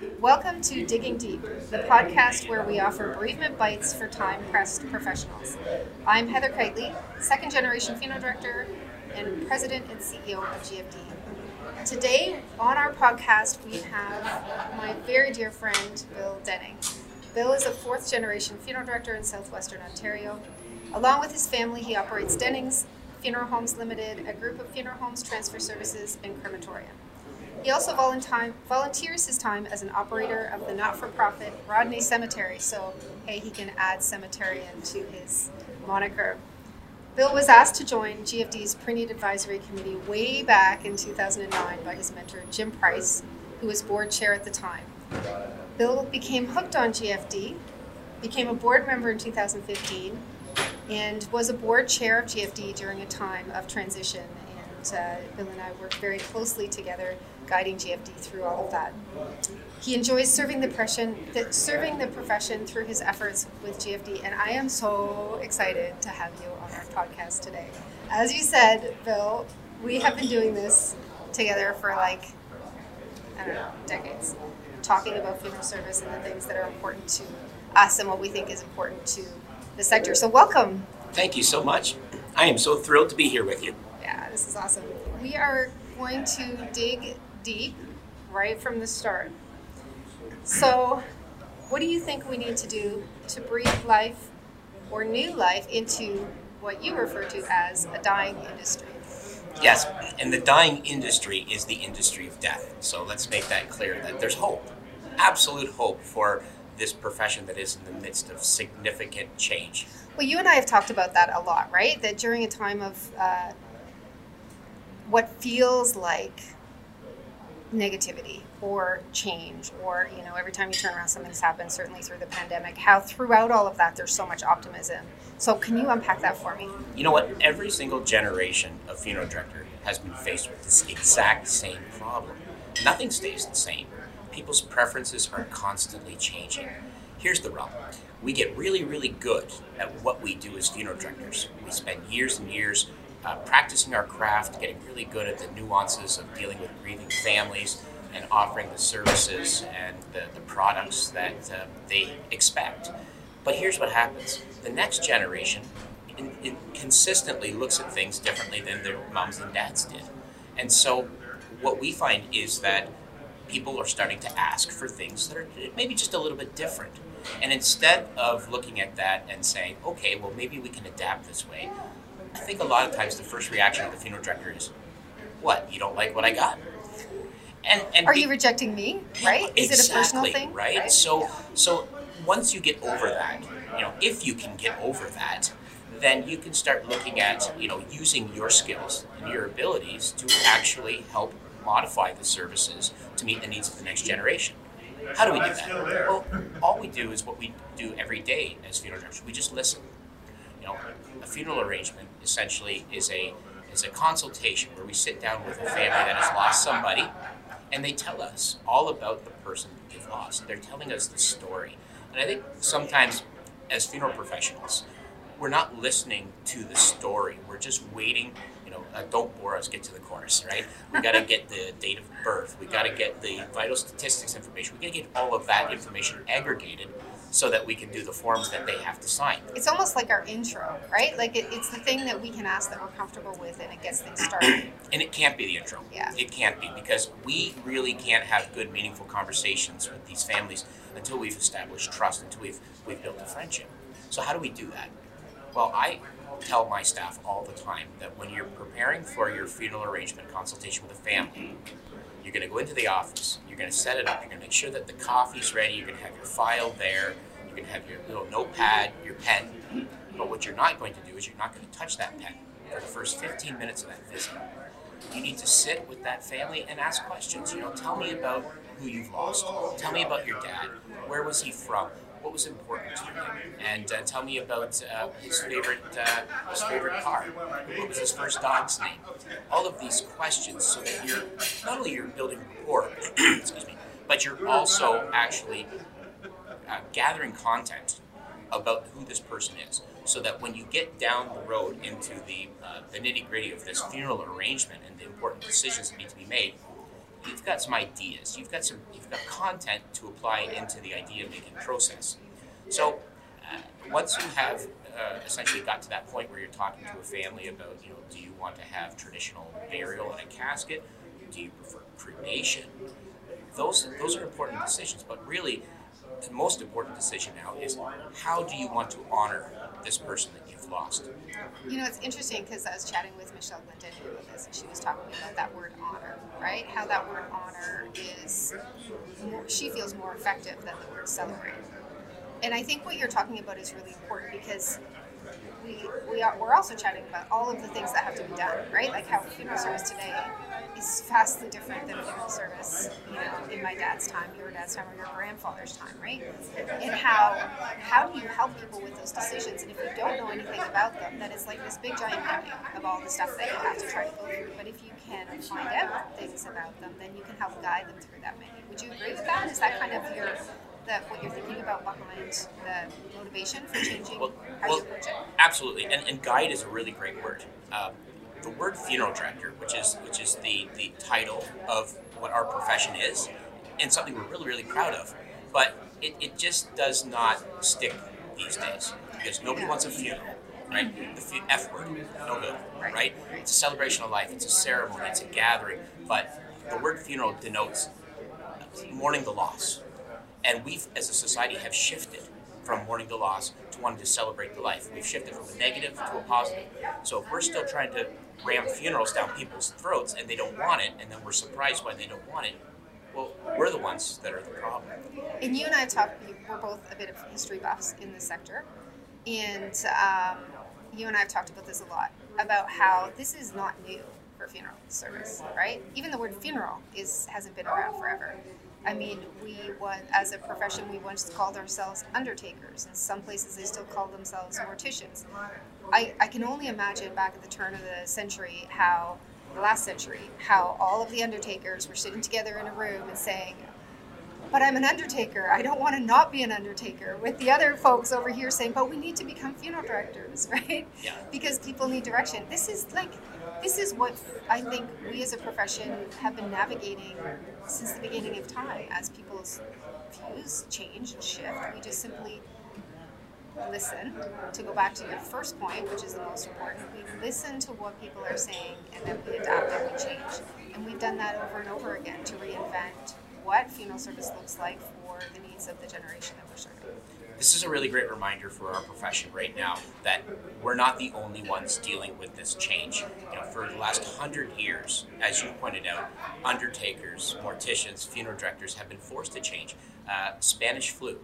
Welcome to Digging Deep, the podcast where we offer bereavement bites for time-pressed professionals. I'm Heather Kitely, second-generation funeral director and president and CEO of GFD. Today on our podcast, we have my very dear friend, Bill Denning. Bill is a fourth-generation funeral director in southwestern Ontario. Along with his family, he operates Dennings Funeral Homes Limited, a group of funeral homes, transfer services, and crematorium. He also volunteers his time as an operator of the not-for-profit Rodney Cemetery, so hey, he can add cemeterian to his moniker. Bill was asked to join GFD's Pre-Need Advisory Committee way back in 2009 by his mentor, Jim Price, who was board chair at the time. Bill became hooked on GFD, became a board member in 2015, and was a board chair of GFD during a time of transition. And Bill and I worked very closely together, guiding GFD through all of that. He enjoys serving the profession through his efforts with GFD, and I am so excited to have you on our podcast today. As you said, Bill, we have been doing this together for decades, talking about funeral service and the things that are important to us and what we think is important to the sector. So welcome. Thank you so much. I am so thrilled to be here with you. Yeah, this is awesome. We are going to dig deep right from the start. So what do you think we need to do to breathe life or new life into what you refer to as a dying industry? Yes, and the dying industry is the industry of death. So let's make that clear that there's hope, absolute hope for this profession that is in the midst of significant change. Well, you and I have talked about that a lot, right? That during a time of what feels like negativity or change, or every time you turn around something's happened, certainly through the pandemic, how throughout all of that there's so much optimism. So can you unpack that for me? You know what? Every single generation of funeral director has been faced with this exact same problem. Nothing stays the same. People's preferences are constantly changing. Here's the rub. We get really, really good at what we do as funeral directors. We spend years and years practicing our craft, getting really good at the nuances of dealing with grieving families and offering the services and the products that they expect. But here's what happens. The next generation it consistently looks at things differently than their moms and dads did. And so what we find is that people are starting to ask for things that are maybe just a little bit different. And instead of looking at that and saying, okay, well, maybe we can adapt this way, I think a lot of times the first reaction of the funeral director is, what, you don't like what I got? And are you rejecting me, right? Is exactly, it a personal thing? Right? So once you get over that, if you can get over that, then you can start looking at, using your skills and your abilities to actually help modify the services to meet the needs of the next generation. How do we do that? Well, all we do is what we do every day as funeral directors. We just listen. A funeral arrangement essentially is a consultation where we sit down with a family that has lost somebody, and they tell us all about the person they've lost. They're telling us the story. And I think sometimes as funeral professionals, we're not listening to the story. We're just waiting. Don't bore us, get to the chorus, right? We got to get the date of birth. We got to get the vital statistics information. We got to get all of that information aggregated so that we can do the forms that they have to sign. It's almost like our intro, right? Like it's the thing that we can ask that we're comfortable with, and it gets things started. And it can't be the intro. Yeah. It can't be, because we really can't have good, meaningful conversations with these families until we've established trust, until we've built a friendship. So how do we do that? Well, I tell my staff all the time that when you're preparing for your funeral arrangement consultation with a family, you're going to go into the office, you're going to set it up, you're going to make sure that the coffee's ready, you're going to have your file there, you're going to have your little notepad, your pen. But what you're not going to do is you're not going to touch that pen for the first 15 minutes of that visit. You need to sit with that family and ask questions. Tell me about who you've lost. Tell me about your dad. Where was he from? What was important to him? And tell me about his favorite car. What was his first dog's name? All of these questions, so that you're not only you're building rapport, excuse me, but you're also actually gathering content about who this person is, so that when you get down the road into the nitty-gritty of this funeral arrangement and the important decisions that need to be made, you've got some ideas, you've got content to apply into the idea making process. So once you have essentially got to that point where you're talking to a family about, do you want to have traditional burial in a casket? Do you prefer cremation? Those are important decisions, but really the most important decision now is how do you want to honor this person that you've lost? It's interesting because I was chatting with Michelle Glendinning about this, and she was talking about that word honor, right? How that word honor she feels more effective than the word celebrate. And I think what you're talking about is really important because we're also chatting about all of the things that have to be done, right? Like how funeral service today is vastly different than funeral service, in my dad's time, your dad's time, or your grandfather's time, right? And how do you help people with those decisions? And if you don't know anything about them, then it's like this big giant menu of all the stuff that you have to try to go through. But if you can find out things about them, then you can help guide them through that menu. Would you agree with that? Is that kind of what you're thinking about behind the motivation for changing how you approach it? Absolutely, and guide is a really great word. The word funeral director, which is the title of what our profession is, and something we're really, really proud of, but it just does not stick these days because nobody wants a funeral, right? The F word, no good, right? It's a celebration of life, it's a ceremony, it's a gathering, but the word funeral denotes mourning the loss. And we, as a society, have shifted from mourning the loss to wanting to celebrate the life. We've shifted from a negative to a positive. So if we're still trying to ram funerals down people's throats and they don't want it, and then we're surprised why they don't want it, well, we're the ones that are the problem. And you and I have talked, we're both a bit of history buffs in this sector, and you and I have talked about this a lot, about how this is not new for funeral service, right? Even the word funeral hasn't been around forever. I mean, as a profession, we once called ourselves undertakers. In some places, they still call themselves morticians. I can only imagine back at the turn of the century, how all of the undertakers were sitting together in a room and saying, but I'm an undertaker, I don't want to not be an undertaker, with the other folks over here saying, but we need to become funeral directors, right? Yeah. Because people need direction. This is what I think we as a profession have been navigating since the beginning of time. As people's views change and shift, we just simply listen. To go back to your first point, which is the most important, we listen to what people are saying and then we adapt and we change. And we've done that over and over again to reinvent what funeral service looks like for the needs of the generation that we're serving. This is a really great reminder for our profession right now that we're not the only ones dealing with this change. For the last 100 years, as you pointed out, undertakers, morticians, funeral directors have been forced to change. Spanish flu.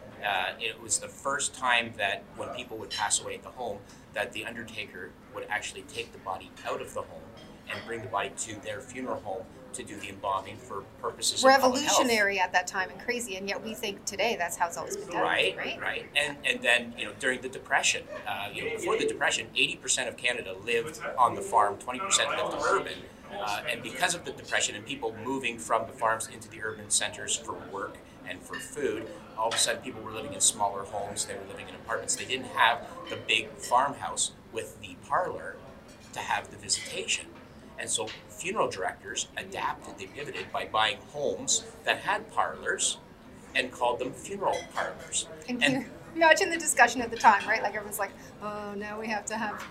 It was the first time that when people would pass away at the home, that the undertaker would actually take the body out of the home and bring the body to their funeral home to do the embalming for purposes of revolutionary at that time and crazy, and yet we think today that's how it's always been done. Right. And then during the Depression, before the Depression, 80% of Canada lived on the farm, 20% lived urban, and because of the Depression and people moving from the farms into the urban centers for work and for food, all of a sudden people were living in smaller homes. They were living in apartments. They didn't have the big farmhouse with the parlor to have the visitation. And so funeral directors adapted, they pivoted by buying homes that had parlors and called them funeral parlors. And imagine the discussion at the time, right? Like everyone's like, oh, now we have to have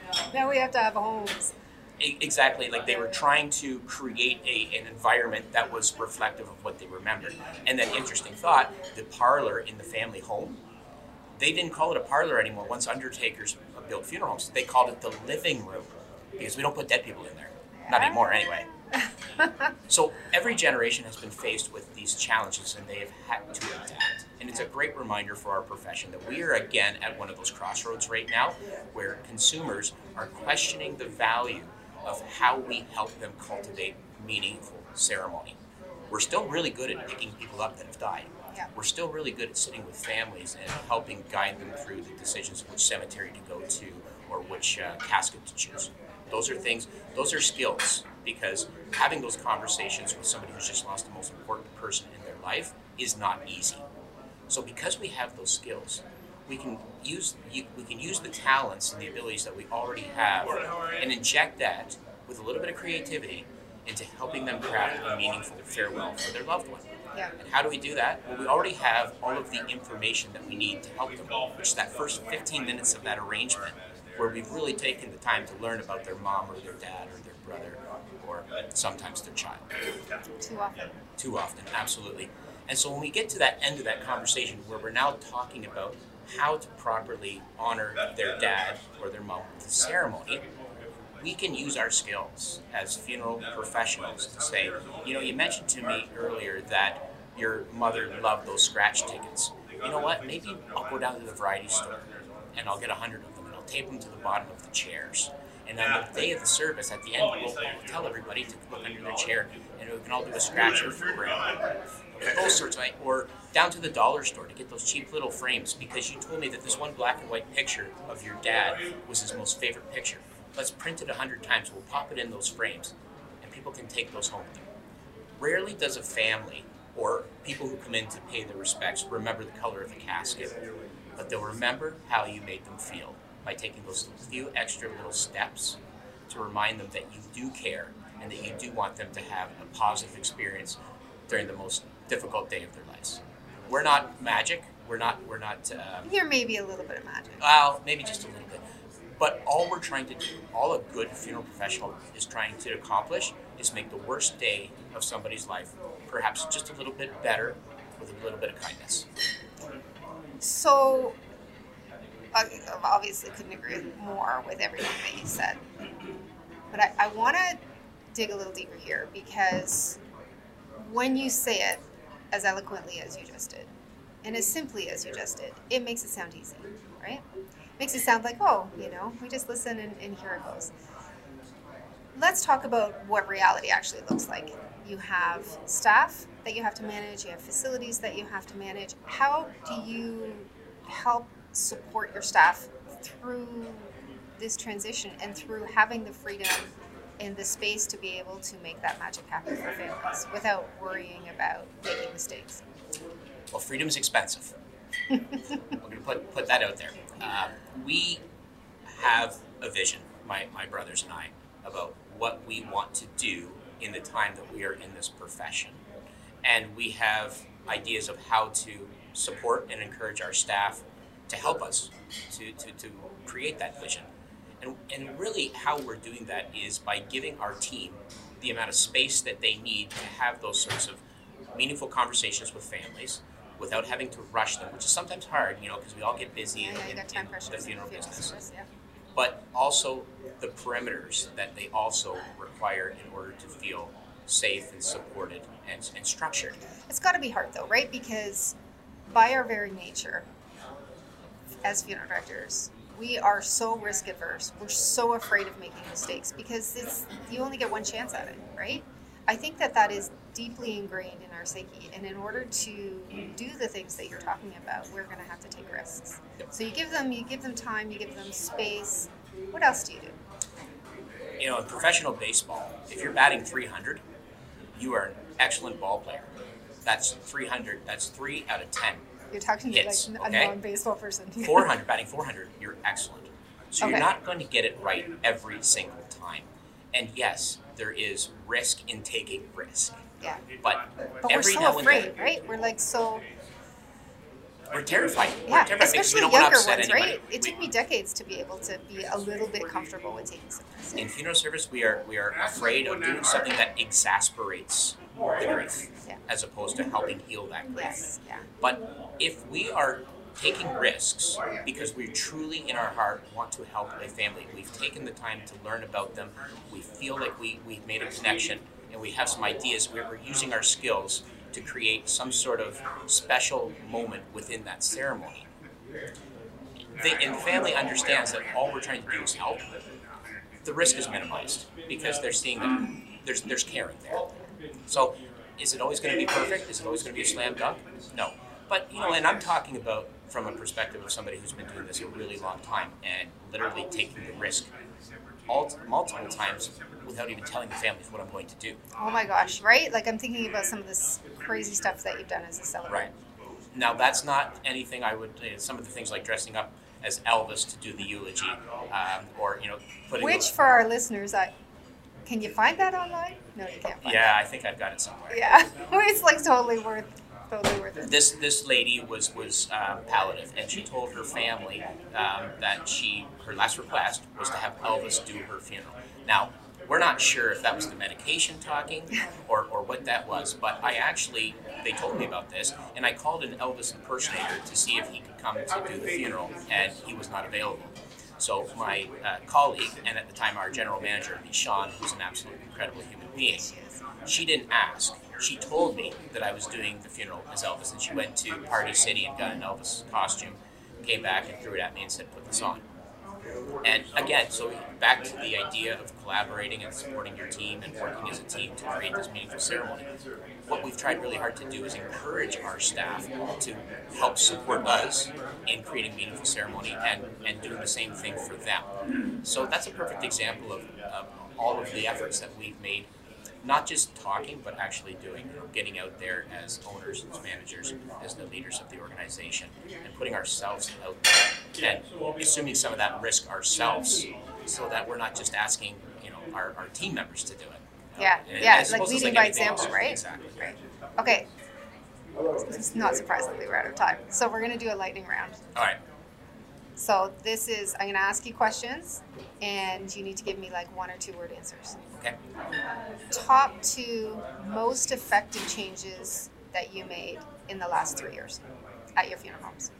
homes. Exactly, like they were trying to create an environment that was reflective of what they remembered. And then interesting thought, the parlor in the family home, they didn't call it a parlor anymore. Once undertakers built funeral homes, they called it the living room because we don't put dead people in there. Not anymore, anyway. So every generation has been faced with these challenges and they have had to adapt. And it's a great reminder for our profession that we are again at one of those crossroads right now where consumers are questioning the value of how we help them cultivate meaningful ceremony. We're still really good at picking people up that have died. Yeah. We're still really good at sitting with families and helping guide them through the decisions of which cemetery to go to or which casket to choose. Those are skills, because having those conversations with somebody who's just lost the most important person in their life is not easy. So because we have those skills, we can use the talents and the abilities that we already have and inject that with a little bit of creativity into helping them craft a meaningful farewell for their loved one. Yeah. And how do we do that? Well, we already have all of the information that we need to help them, which is that first 15 minutes of that arrangement where we've really taken the time to learn about their mom or their dad or their brother or sometimes their child. Too often. Too often, absolutely. And so when we get to that end of that conversation where we're now talking about how to properly honor their dad or their mom with the ceremony, we can use our skills as funeral professionals to say, you mentioned to me earlier that your mother loved those scratch tickets. You know what? Maybe I'll go down to the variety store and I'll get 100 of them and I'll tape them to the bottom of the chairs. And on the day of the service, at the end, we'll tell everybody to look under their chair and we can all do a scratcher for grandma. Those sorts of, or down to the dollar store to get those cheap little frames because you told me that this one black and white picture of your dad was his most favorite picture. Let's print it 100 times. We'll pop it in those frames, and people can take those home with them. Rarely does a family or people who come in to pay their respects remember the color of the casket, but they'll remember how you made them feel by taking those few extra little steps to remind them that you do care and that you do want them to have a positive experience during the most difficult day of their lives. We're not magic. We're not. There may be a little bit of magic. Well, maybe just a little bit. But all we're trying to do, all a good funeral professional is trying to accomplish, is make the worst day of somebody's life perhaps just a little bit better with a little bit of kindness. So, I obviously couldn't agree more with everything that you said. But I want to dig a little deeper here because when you say it as eloquently as you just did, and as simply as you just did, it makes it sound easy, right? Makes it sound like, we just listen and here it goes. Let's talk about what reality actually looks like. You have staff that you have to manage, you have facilities that you have to manage. How do you help support your staff through this transition and through having the freedom and the space to be able to make that magic happen for families without worrying about making mistakes? Well, freedom's expensive. We're going to put that out there. We have a vision, my brothers and I, about what we want to do in the time that we are in this profession. And we have ideas of how to support and encourage our staff to help us to create that vision. And really how we're doing that is by giving our team the amount of space that they need to have those sorts of meaningful conversations with families without having to rush them, which is sometimes hard, because we all get busy in the funeral business. Yeah. But also the perimeters that they also require in order to feel safe and supported and structured. It's got to be hard though, right? Because by our very nature, as funeral directors, we are so risk adverse. We're so afraid of making mistakes because you only get one chance at it, right? I think that is deeply ingrained in our psyche, and in order to do the things that you're talking about, we're going to have to take risks. Yep. So you give them time, you give them space. What else do you do? In professional baseball, if you're batting 300, you are an excellent ball player. That's 300. That's 3 out of 10. You're talking hits, to like a non-baseball person. 400, batting 400, you're excellent. So Okay. You're not going to get it right every single time. And yes, there is risk in taking risk. Yeah. But we're every so now and afraid, then, right? We're like so. we're terrified. Yeah, We're terrified because we especially don't want to younger upset ones, anybody. right? It took me decades to be able to be a little bit comfortable with taking some risks. In funeral service, we are afraid of doing something that exasperates the grief, Yeah. as opposed to helping heal that grief. Yes, yeah. But if we are taking risks because we truly in our heart want to help a family, we've taken the time to learn about them, we feel like we've made a connection, and we have some ideas, we're using our skills to create some sort of special moment within that ceremony. And the family understands that all we're trying to do is help. The risk is minimized because they're seeing that there's caring there. So is it always going to be perfect? Is it always going to be a slam dunk? No. But, and I'm talking about from a perspective of somebody who's been doing this a really long time and literally taking the risk multiple times without even telling the families what I'm going to do. Oh my gosh, right? Like I'm thinking about some of this crazy stuff that you've done as a celebrant. Right. Now, that's not anything I would, some of the things like dressing up as Elvis to do the eulogy, or, putting... Which, for our listeners, Can you find that online? No, you can't find Yeah, I think I've got it somewhere. Yeah, it's like totally worth it. This lady was palliative, and she told her family that her last request was to have Elvis do her funeral. Now, we're not sure if that was the medication talking or what that was, but they told me about this, and I called an Elvis impersonator to see if he could come to do the funeral, and he was not available. So my colleague, and at the time our general manager, Sean, who's an absolutely incredible human being, she didn't ask. She told me that I was doing the funeral as Elvis, and she went to Party City and got an Elvis costume, came back and threw it at me and said, put this on. And again, so back to the idea of collaborating and supporting your team and working as a team to create this meaningful ceremony. What we've tried really hard to do is encourage our staff to help support us in creating meaningful ceremony and doing the same thing for them. So that's a perfect example of all of the efforts that we've made, not just talking, but actually doing, getting out there as owners, as managers, as the leaders of the organization, and putting ourselves out there, and assuming some of that risk ourselves, so that we're not just asking, our team members to do it. Yeah, like leading by example, right? Exactly. Right. Okay. It's not surprisingly, we're out of time. So we're going to do a lightning round. All right. So I'm going to ask you questions, and you need to give me like 1 or 2 word answers. Okay. Top 2 most effective changes that you made in the last 3 years at your funeral homes.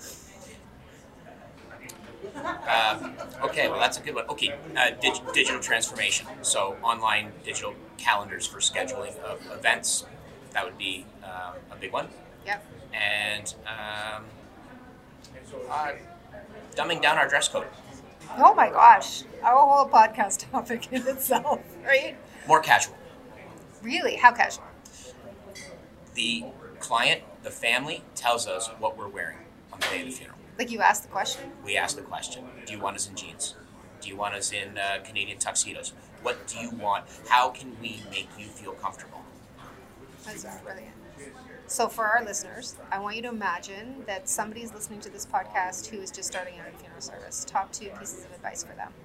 Okay, well that's a good one. Okay, digital transformation. So online digital calendars for scheduling of events. That would be a big one. Yep. And dumbing down our dress code. Oh my gosh, our whole podcast topic in itself, right? More casual. Really? How casual? The client, the family, tells us what we're wearing on the day of the funeral. Like you asked the question? We ask the question. Do you want us in jeans? Do you want us in Canadian tuxedos? What do you want? How can we make you feel comfortable? That's brilliant. So for our listeners, I want you to imagine that somebody's listening to this podcast who is just starting out in funeral service. Top 2 pieces of advice for them.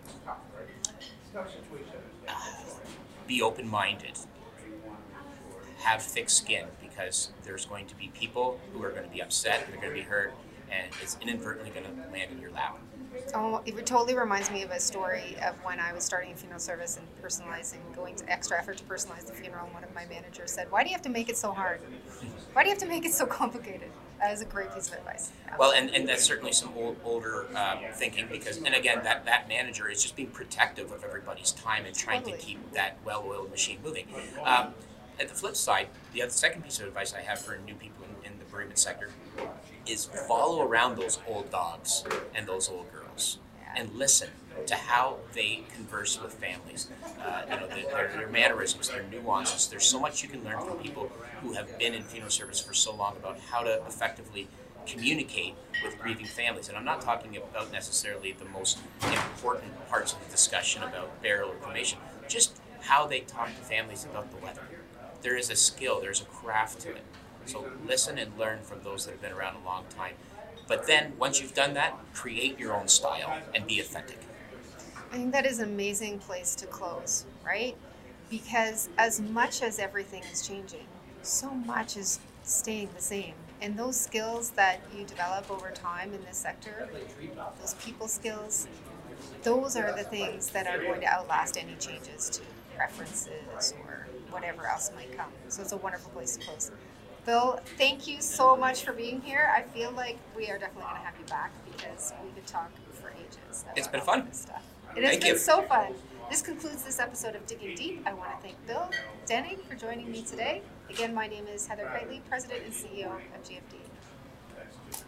Be open-minded. Have thick skin, because there's going to be people who are going to be upset, and they're going to be hurt, and it's inadvertently going to land in your lap. Oh, it totally reminds me of a story of when I was starting a funeral service and going to extra effort to personalize the funeral, and one of my managers said, "Why do you have to make it so hard? Why do you have to make it so complicated?" That is a great piece of advice. Yeah. Well, and that's certainly some older thinking, because, and again, that manager is just being protective of everybody's time and trying to keep that well-oiled machine moving. At the flip side, the second piece of advice I have for new people in the bereavement sector is follow around those old dogs and those old girls, and listen to how they converse with families. Their mannerisms, their nuances. There's so much you can learn from people who have been in funeral service for so long about how to effectively communicate with grieving families. And I'm not talking about necessarily the most important parts of the discussion about burial or cremation, just how they talk to families about the weather. There is a skill, there's a craft to it. So listen and learn from those that have been around a long time. But then, once you've done that, create your own style and be authentic. I think that is an amazing place to close, right? Because as much as everything is changing, so much is staying the same. And those skills that you develop over time in this sector, those people skills, those are the things that are going to outlast any changes to preferences or whatever else might come. So it's a wonderful place to close. Bill, thank you so much for being here. I feel like we are definitely going to have you back, because we could talk for ages. It's been fun. Stuff. It has been so fun. This concludes this episode of Digging Deep. I want to thank Bill Denning for joining me today. Again, my name is Heather Keightley, President and CEO of GFD.